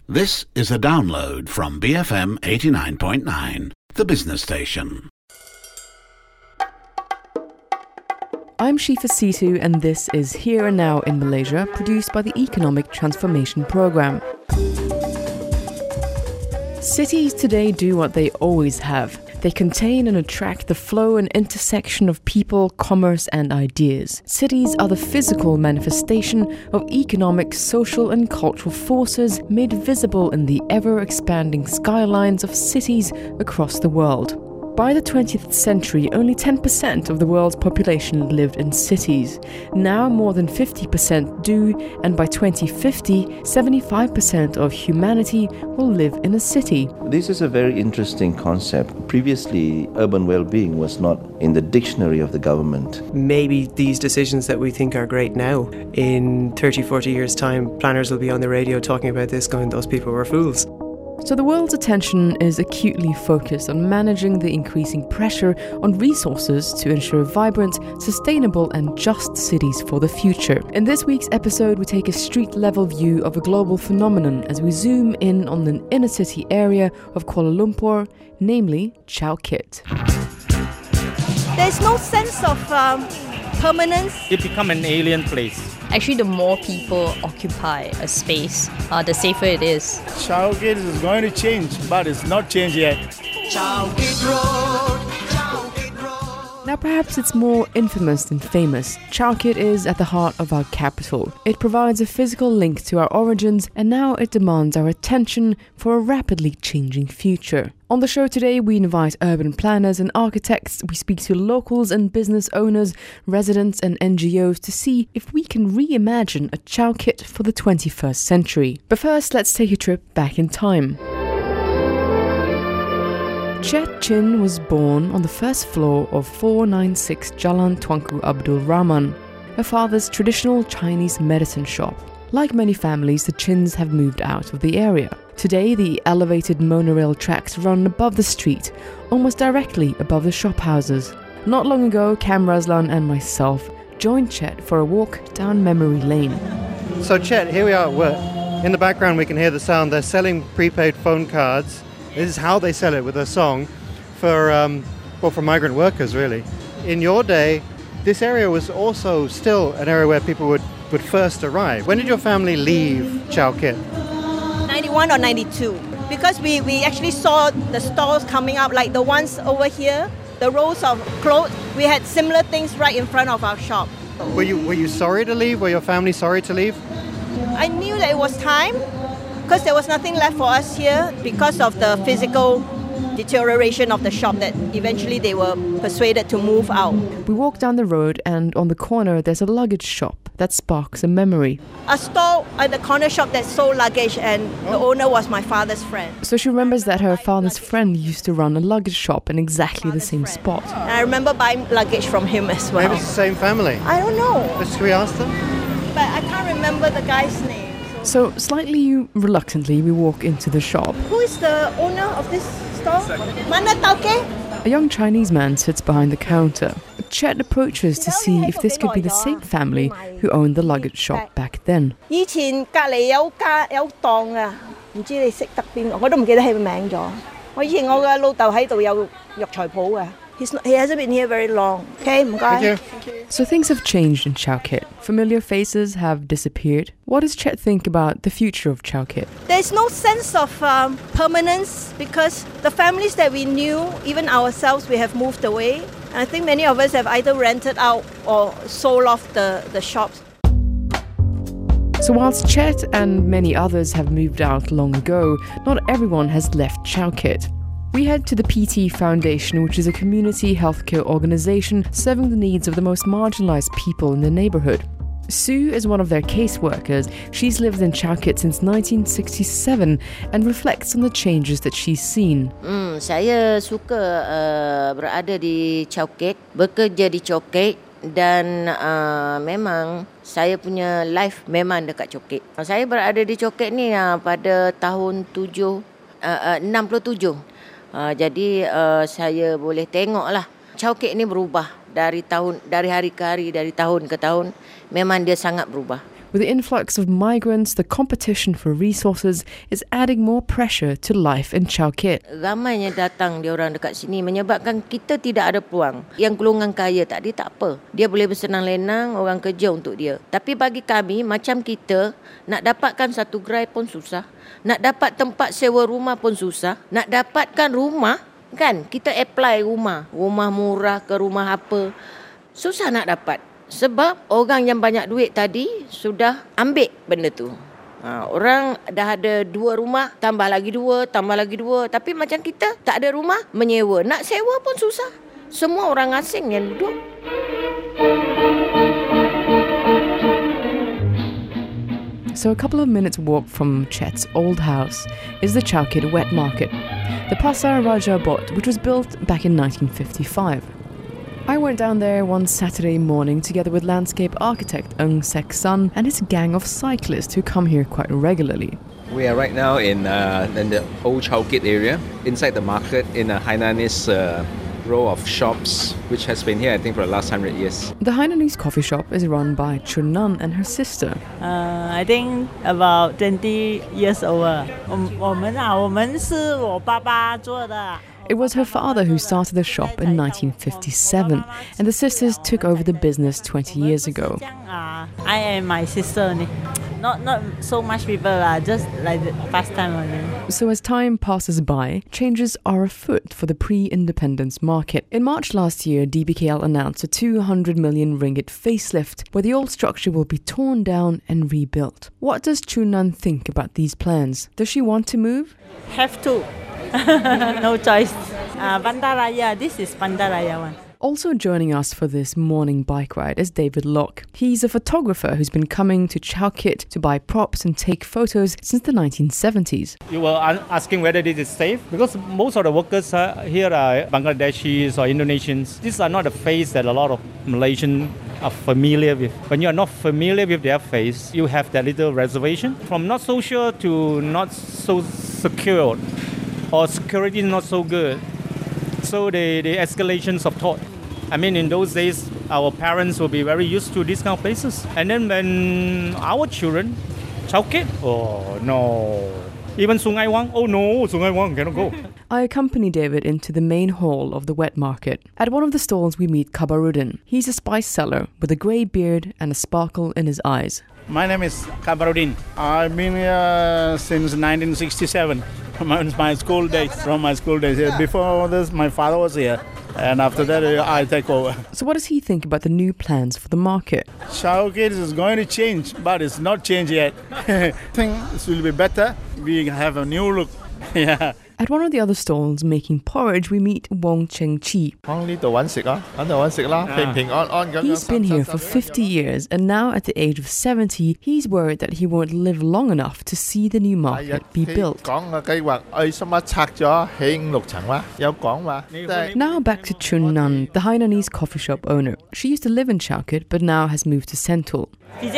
This is a download from BFM 89.9, the business station. I'm Shifa Situ, and this is Here and Now in Malaysia, produced by the Economic Transformation Programme. Cities today do what they always have. They contain and attract the flow and intersection of people, commerce and ideas. Cities are the physical manifestation of economic, social and cultural forces made visible in the ever-expanding skylines of cities across the world. By the 20th century, only 10% of the world's population lived in cities. Now more than 50% do, and by 2050, 75% of humanity will live in a city. This is a very interesting concept. Previously, urban well-being was not in the dictionary of the government. Maybe these decisions that we think are great now, in 30, 40 years' time, planners will be on the radio talking about this, going, those people were fools. So the world's attention is acutely focused on managing the increasing pressure on resources to ensure vibrant, sustainable and just cities for the future. In this week's episode, we take a street-level view of a global phenomenon as we zoom in on an inner-city area of Kuala Lumpur, namely Chow Kit. There's no sense of permanence. It becomes an alien place. Actually, the more people occupy a space, the safer it is. Chow Kit is going to change, but it's not changed yet. Chow Kit Road, Chow Kit Road. Now perhaps it's more infamous than famous. Chow Kit is at the heart of our capital. It provides a physical link to our origins, and now it demands our attention for a rapidly changing future. On the show today, we invite urban planners and architects. We speak to locals and business owners, residents and NGOs to see if we can reimagine a Chow Kit for the 21st century. But first, let's take a trip back in time. Chet Chin was born on the first floor of 496 Jalan Tuanku Abdul Rahman, her father's traditional Chinese medicine shop. Like many families, the Chins have moved out of the area. Today, the elevated monorail tracks run above the street, almost directly above the shop houses. Not long ago, Cam Raslan and myself joined Chet for a walk down memory lane. So Chet, here we are at work. In the background we can hear the sound. They're selling prepaid phone cards. This is how they sell it, with a song, for migrant workers really. In your day, this area was also still an area where people would first arrive. When did your family leave Chow Kit? 91 or 92. Because we actually saw the stalls coming up, like the ones over here, the rows of clothes. We had similar things right in front of our shop. Were you sorry to leave? Were your family sorry to leave? I knew that it was time, because there was nothing left for us here because of the physical deterioration of the shop, that eventually they were persuaded to move out. We walk down the road, and on the corner there's a luggage shop that sparks a memory. A store at the corner shop that sold luggage, and the owner was my father's friend. So she remembers that her father's friend used to run a luggage shop in exactly the same spot. And I remember buying luggage from him as well. Maybe it's the same family. I don't know. Should we ask them? But I can't remember the guy's name. So slightly reluctantly, we walk into the shop. Who is the owner of this store? Mana Tauke? A young Chinese man sits behind the counter. Chet approaches to see if this could be the same family who owned the luggage shop back then. 以前隔離有檔啊，唔知你識得邊個？我都唔記得佢個名咗。我以前我嘅老豆喺度有藥材鋪嘅。He hasn't been here very long. Okay, 唔該。 Thank you. So things have changed in Chow Kit. Familiar faces have disappeared. What does Chet think about the future of Chow Kit? There's no sense of permanence, because the families that we knew, even ourselves, we have moved away. And I think many of us have either rented out or sold off the shops. So whilst Chet and many others have moved out long ago, not everyone has left Chow Kit. We head to the PT Foundation, which is a community healthcare organisation serving the needs of the most marginalised people in the neighbourhood. Sue is one of their caseworkers. She's lived in Chow Kit since 1967 and reflects on the changes that she's seen. Saya suka berada di Chow Kit, bekerja di Chow Kit, dan memang saya punya life memang dekat Chow Kit. Saya berada di Chow Kit ni pada tahun 67. Jadi saya boleh tengoklah Chow Kit ni berubah dari hari ke hari, dari tahun ke tahun. Memang dia sangat berubah. With the influx of migrants, the competition for resources is adding more pressure to life in Chowkit. Ramainya datang dia orang dekat sini menyebabkan kita tidak ada peluang. Yang golongan kaya tadi tak apa. Dia boleh bersenang lenang, orang kerja untuk dia. Tapi bagi kami macam kita, nak dapatkan satu gerai pun susah. Nak dapat tempat sewa rumah pun susah. Nak dapatkan rumah, kan? Kita apply rumah murah ke rumah apa. Susah nak dapat. Sebab orang yang banyak duit tadi sudah ambil benda tu. Orang dah ada 2 rumah, tambah lagi 2. Tapi macam kita tak ada rumah, menyewa. Nak sewa pun susah. Semua orang asing yang duduk. So a couple of minutes walk from Chet's old house is the Chowkit Wet Market, the Pasar Raja Bot, which was built back in 1955. I went down there one Saturday morning together with landscape architect Ng Sek Sun and his gang of cyclists who come here quite regularly. We are right now in the old Chowkit area, inside the market in a Hainanese row of shops, which has been here, I think, for the last 100 years. The Hainanese coffee shop is run by Chun Nan and her sister. I think about 20 years old. It was her father who started the shop in 1957, and the sisters took over the business 20 years ago. I and my sister, not so much people, just like the past time only. So as time passes by, changes are afoot for the pre-independence market. In March last year, DBKL announced a 200 million ringgit facelift, where the old structure will be torn down and rebuilt. What does Chun Nan think about these plans? Does she want to move? Have to. No choice. Bandaraya, this is Bandaraya one. Also joining us for this morning bike ride is David Locke. He's a photographer who's been coming to Chowkit to buy props and take photos since the 1970s. You were asking whether this is safe? Because most of the workers here are Bangladeshis or Indonesians. These are not a face that a lot of Malaysians are familiar with. When you are not familiar with their face, you have that little reservation. From not so sure to not so secure, or security is not so good. So the escalations of thought. I mean, in those days, our parents will be very used to these kind of places. And then when our children, Chowkit, oh no. Even Sungai Wang, oh no, Sungai Wang cannot go. I accompany David into the main hall of the wet market. At one of the stalls, we meet Kabarudin. He's a spice seller with a grey beard and a sparkle in his eyes. My name is Kabarudin. I've been here since 1967. From my school days. Before this, my father was here. And after that, I take over. So what does he think about the new plans for the market? Chowkit is going to change, but it's not changed yet. I think it will be better. We have a new look. Yeah. At one of the other stalls making porridge, we meet Wong Cheng Chi. He's been here for 50 years, and now at the age of 70, he's worried that he won't live long enough to see the new market be built. Now back to Chun Nan, the Hainanese coffee shop owner. She used to live in Chowkit, but now has moved to Sentul. She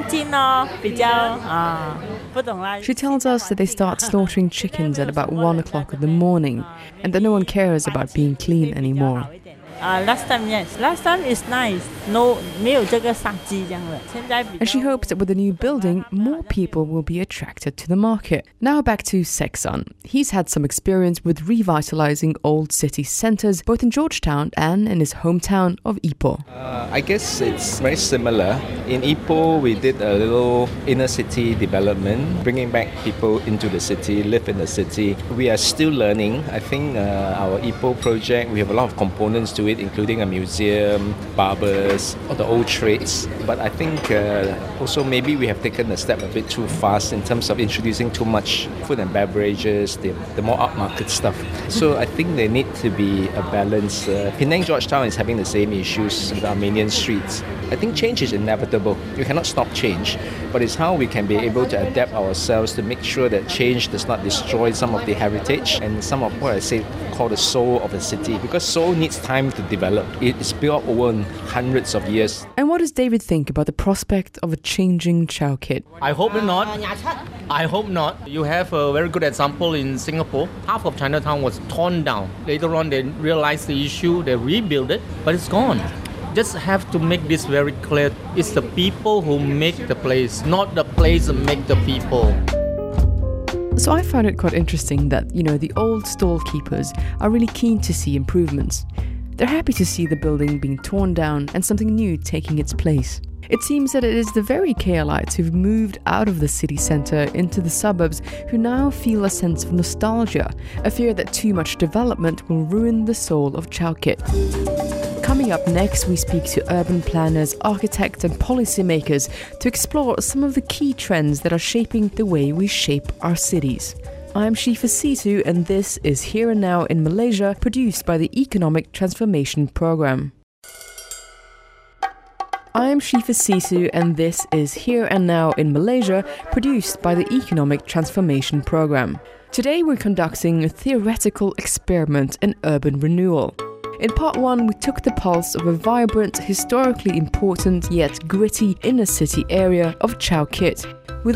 tells us that they start slaughtering chickens at about 1 o'clock in the morning, and that no one cares about being clean anymore. Last time, yes. Last time is nice. No, 没有这个杀鸡这样的。现在 And she hopes that with the new building, more people will be attracted to the market. Now back to Seksan. He's had some experience with revitalizing old city centres, both in Georgetown and in his hometown of Ipoh. I guess it's very similar. In Ipoh, we did a little inner city development, bringing back people into the city, live in the city. We are still learning. I think our Ipoh project, we have a lot of components to it, including a museum, barbers, or the old trades. But I think also maybe we have taken a step a bit too fast in terms of introducing too much food and beverages, the more upmarket stuff. So I think there need to be a balance. Penang Georgetown is having the same issues with Armenian streets. I think change is inevitable. You cannot stop change. But it's how we can be able to adapt ourselves to make sure that change does not destroy some of the heritage and some of what I say call the soul of the city. Because soul needs time to develop. It is built over hundreds of years. And what does David think about the prospect of a changing Chowkit? I hope not. I hope not. You have a very good example in Singapore. Half of Chinatown was torn down. Later on, they realized the issue, they rebuilt it, but it's gone. just have to make this very clear. It's the people who make the place, not the place that make the people. So I found it quite interesting that, the old stall keepers are really keen to see improvements. They're happy to see the building being torn down and something new taking its place. It seems that it is the very KLites who've moved out of the city centre into the suburbs who now feel a sense of nostalgia, a fear that too much development will ruin the soul of Chao Kit. Coming up next, we speak to urban planners, architects and policymakers to explore some of the key trends that are shaping the way we shape our cities. I'm Shifa Situ and this is Here and Now in Malaysia, produced by the Economic Transformation Programme. I'm Shifa Situ and this is Here and Now in Malaysia, produced by the Economic Transformation Programme. Today we're conducting a theoretical experiment in urban renewal. In part 1, we took the pulse of a vibrant, historically important yet gritty inner city area of Chao Kit. With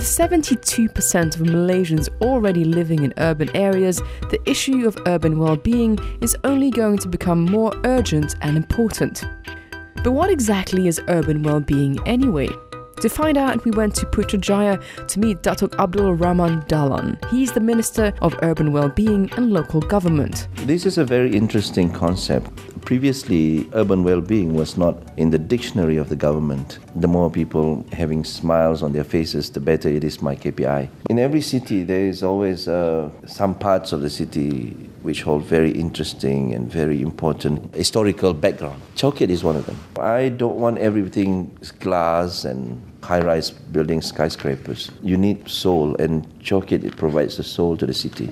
72% of Malaysians already living in urban areas, the issue of urban well-being is only going to become more urgent and important. But what exactly is urban well-being anyway? To find out, we went to Putrajaya to meet Datuk Abdul Rahman Dahlan. He's the Minister of Urban Wellbeing and Local Government. This is a very interesting concept. Previously, urban well-being was not in the dictionary of the government. The more people having smiles on their faces, the better it is my KPI. In every city, there is always some parts of the city which hold very interesting and very important historical background. Chao Kit is one of them. I don't want everything glass and high-rise buildings, skyscrapers. You need soul, and Chao Kit, it provides the soul to the city.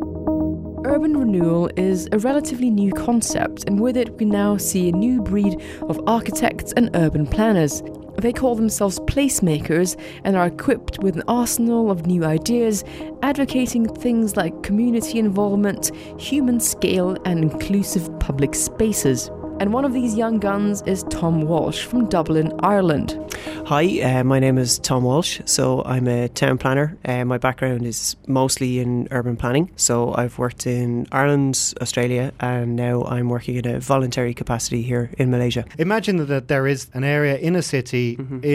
Urban renewal is a relatively new concept, and with it we now see a new breed of architects and urban planners. They call themselves placemakers and are equipped with an arsenal of new ideas, advocating things like community involvement, human scale and inclusive public spaces. And one of these young guns is Tom Walsh from Dublin, Ireland. Hi, my name is Tom Walsh. So I'm a town planner. My background is mostly in urban planning. So I've worked in Ireland, Australia, and now I'm working in a voluntary capacity here in Malaysia. Imagine that there is an area in a city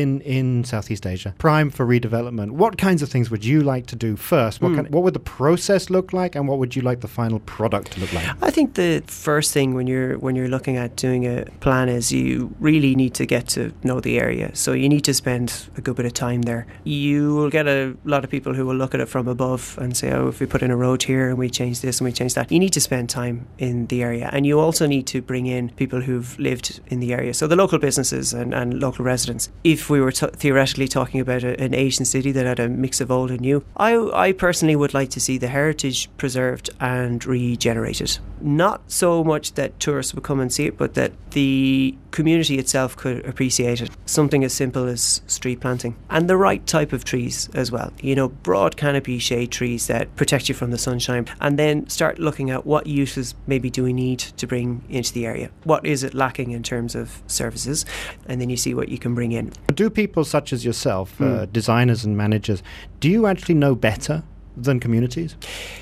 in Southeast Asia, prime for redevelopment. What kinds of things would you like to do first? What would the process look like, and what would you like the final product to look like? I think the first thing when you're looking at doing a plan is you really need to get to know the area. So you need to spend a good bit of time there. You will get a lot of people who will look at it from above and say, oh, if we put in a road here and we change this and we change that. You need to spend time in the area, and you also need to bring in people who've lived in the area. So the local businesses and local residents. If we were theoretically talking about an Asian city that had a mix of old and new, I personally would like to see the heritage preserved and regenerated. Not so much that tourists would come and see it, but that the community itself could appreciate it. Something as simple as street planting, and the right type of trees as well. Broad canopy shade trees that protect you from the sunshine, and then start looking at what uses maybe do we need to bring into the area. What is it lacking in terms of services? And then you see what you can bring in. Do people such as yourself, designers and managers, do you actually know better than communities?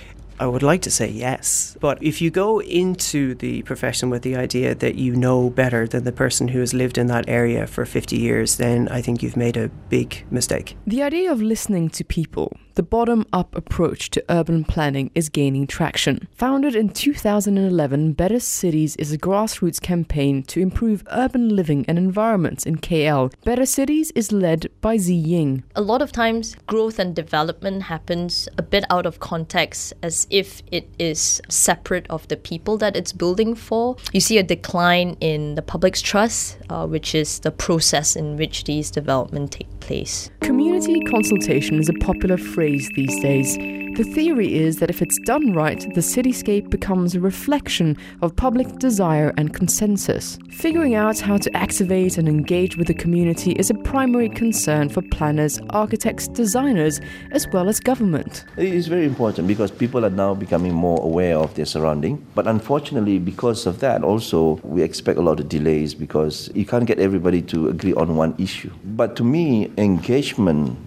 I would like to say yes. But if you go into the profession with the idea that you know better than the person who has lived in that area for 50 years, then I think you've made a big mistake. The idea of listening to people, the bottom-up approach to urban planning, is gaining traction. Founded in 2011, Better Cities is a grassroots campaign to improve urban living and environments in KL. Better Cities is led by Zi Ying. A lot of times, growth and development happens a bit out of context, as if it is separate of the people that it's building for. You see a decline in the public's trust, which is the process in which these developments take place. Community consultation is a popular phrase these days. The theory is that if it's done right, the cityscape becomes a reflection of public desire and consensus. Figuring out how to activate and engage with the community is a primary concern for planners, architects, designers, as well as government. It is very important because people are now becoming more aware of their surrounding. But unfortunately, because of that, also, we expect a lot of delays because you can't get everybody to agree on one issue. But to me, engagement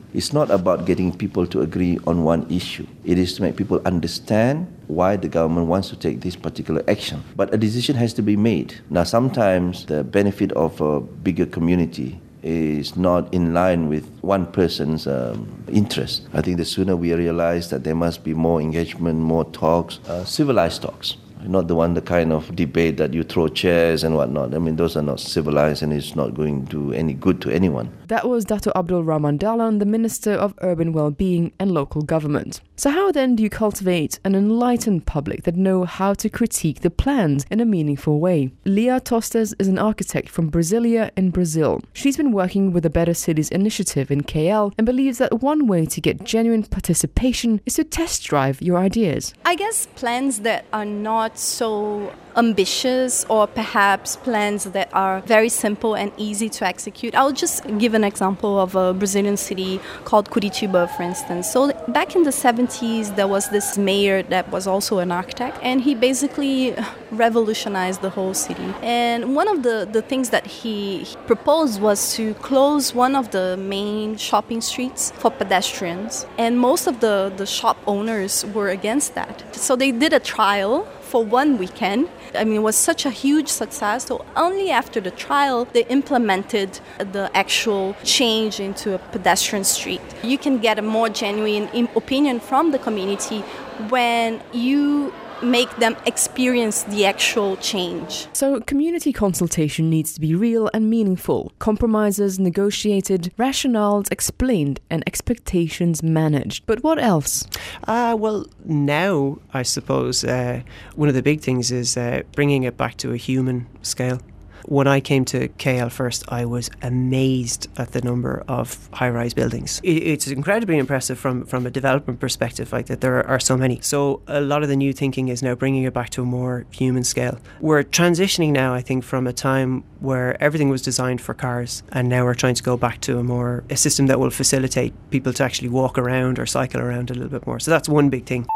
It's not about getting people to agree on one issue. It is to make people understand why the government wants to take this particular action. But a decision has to be made. Now, sometimes the benefit of a bigger community is not in line with one person's interest. I think the sooner we realize that there must be more engagement, more talks, civilized talks. Not the kind of debate that you throw chairs and whatnot. I mean, those are not civilized and it's not going to do any good to anyone. That was Dato' Abdul Rahman Dahlan, the Minister of Urban Wellbeing and Local Government. So how then do you cultivate an enlightened public that know how to critique the plans in a meaningful way? Lia Tostes is an architect from Brasilia in Brazil. She's been working with the Better Cities initiative in KL and believes that one way to get genuine participation is to test drive your ideas. I guess plans that are not so ambitious, or perhaps plans that are very simple and easy to execute. I'll just give an example of a Brazilian city called Curitiba, for instance. So back in the 70s, there was this mayor that was also an architect, and he basically revolutionized the whole city. And one of the things that he proposed was to close one of the main shopping streets for pedestrians. And most of the shop owners were against that. So they did a trial for 1 weekend. I mean, it was such a huge success. So only after the trial, they implemented the actual change into a pedestrian street. You can get a more genuine opinion from the community when you make them experience the actual change. So community consultation needs to be real and meaningful, compromises negotiated, rationales explained, and expectations managed. But what else? Well, now, I suppose, one of the big things is bringing it back to a human scale. When I came to KL first, I was amazed at the number of high-rise buildings. It's incredibly impressive from a development perspective, like that there are so many. So a lot of the new thinking is now bringing it back to a more human scale. We're transitioning now, I think, from a time where everything was designed for cars, and now we're trying to go back to a system that will facilitate people to actually walk around or cycle around a little bit more. So that's one big thing.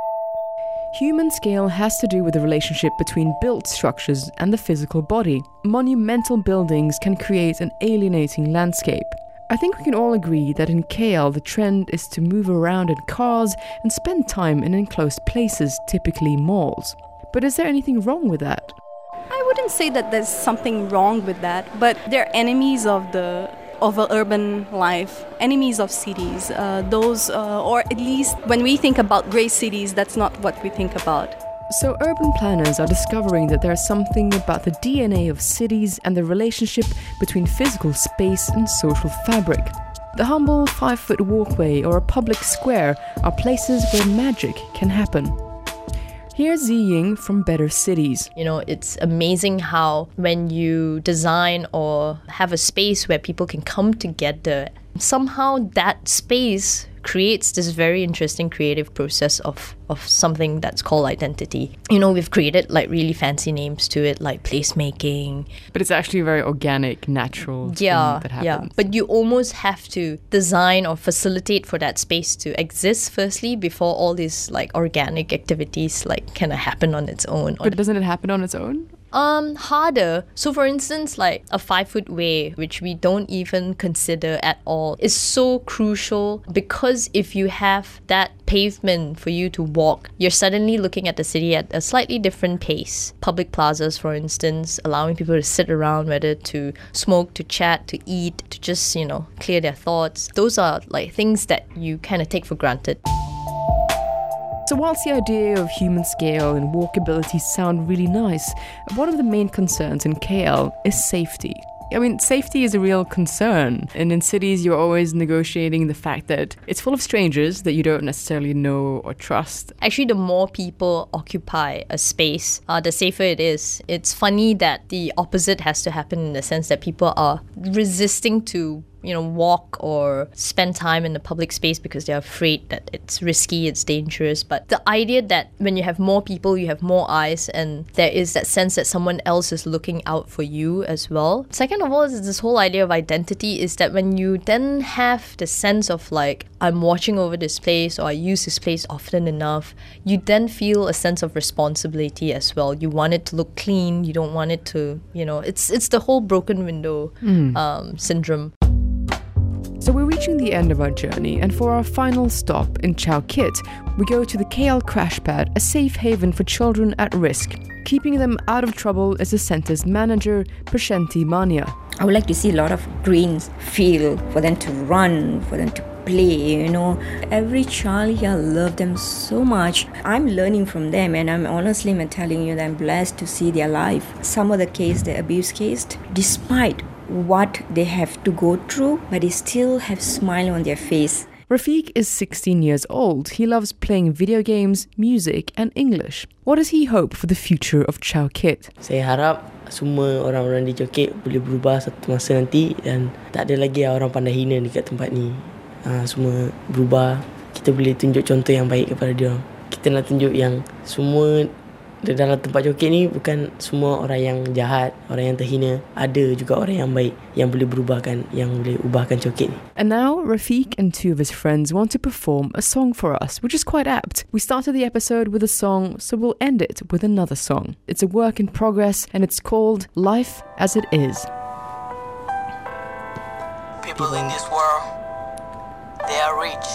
Human scale has to do with the relationship between built structures and the physical body. Monumental buildings can create an alienating landscape. I think we can all agree that in KL the trend is to move around in cars and spend time in enclosed places, typically malls. But is there anything wrong with that? I wouldn't say that there's something wrong with that, but they're enemies of urban life, enemies of cities. Or at least when we think about great cities, that's not what we think about. So urban planners are discovering that there's something about the DNA of cities and the relationship between physical space and social fabric. The humble 5-foot walkway or a public square are places where magic can happen. Here's Zi Ying from Better Cities. You know, it's amazing how when you design or have a space where people can come together, somehow that space creates this very interesting creative process of something that's called identity. You know, we've created like really fancy names to it, like placemaking. But it's actually a very organic, natural thing that happens. Yeah, but you almost have to design or facilitate for that space to exist firstly before all these like organic activities like kind of happen on its own. But doesn't it happen on its own? Harder. So for instance, like a 5-foot way, which we don't even consider at all, is so crucial because if you have that pavement for you to walk, you're suddenly looking at the city at a slightly different pace. Public plazas, for instance, allowing people to sit around, whether to smoke, to chat, to eat, to just, you know, clear their thoughts. Those are like things that you kind of take for granted. So whilst the idea of human scale and walkability sound really nice, one of the main concerns in KL is safety. I mean, safety is a real concern. And in cities, you're always negotiating the fact that it's full of strangers that you don't necessarily know or trust. Actually, the more people occupy a space, the safer it is. It's funny that the opposite has to happen in the sense that people are resisting to walk or spend time in the public space because they're afraid that it's risky, it's dangerous. But the idea that when you have more people, you have more eyes, and there is that sense that someone else is looking out for you as well. Second of all, is this whole idea of identity is that when you then have the sense of like, I'm watching over this place or I use this place often enough, you then feel a sense of responsibility as well. You want it to look clean, you don't want it to, it's the whole broken window syndrome. So we're reaching the end of our journey, and for our final stop in Chao Kit, we go to the KL Crash Pad, a safe haven for children at risk. Keeping them out of trouble is the centre's manager, Prashanti Mania. I would like to see a lot of green field for them to run, for them to play, Every child here love them so much. I'm learning from them, and I'm telling you that I'm blessed to see their life. Some of the case, the abuse case, despite what they have to go through, but they still have smile on their face. Rafiq is 16 years old. He loves playing video games, music and English. What does he hope for the future of Chao Kit? Saya harap semua orang-orang di Chao Kit boleh berubah satu masa nanti dan tak ada lagi orang pandai hina dekat tempat ni. Semua berubah. Kita boleh tunjuk contoh yang baik kepada dia. Kita nak tunjuk yang semua di dalam tempat Chao Kit ni bukan semua orang yang jahat, orang yang terhina. Ada juga orang yang baik yang boleh berubahkan, yang boleh ubahkan Chao Kit ni. And now Rafiq and two of his friends want to perform a song for us, which is quite apt. We started the episode with a song, so we'll end it with another song. It's a work in progress and it's called Life as It Is. People in this world, they are rich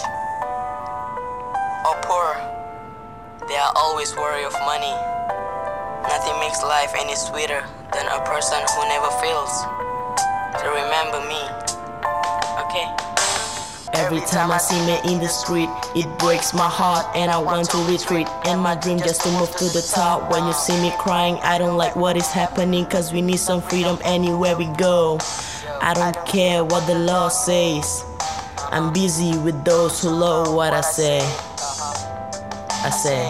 or poor. They are always worried of money. Nothing makes life any sweeter than a person who never fails. So remember me, okay? Every time I see me in the street, it breaks my heart and I want to retreat. And my dream just to move to the top. When you see me crying, I don't like what is happening, cause we need some freedom anywhere we go. I don't care what the law says. I'm busy with those who love what I say. I say.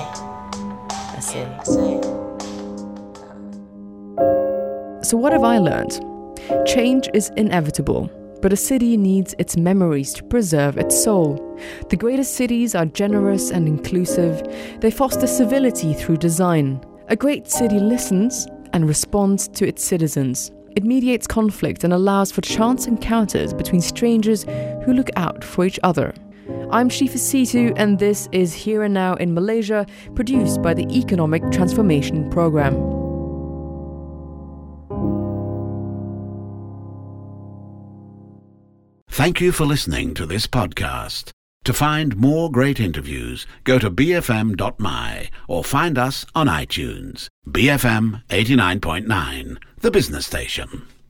So what have I learned? Change is inevitable, but a city needs its memories to preserve its soul. The greatest cities are generous and inclusive. They foster civility through design. A great city listens and responds to its citizens. It mediates conflict and allows for chance encounters between strangers who look out for each other. I'm Shifa Situ, and this is Here and Now in Malaysia, produced by the Economic Transformation Programme. Thank you for listening to this podcast. To find more great interviews, go to bfm.my or find us on iTunes. BFM 89.9, the business station.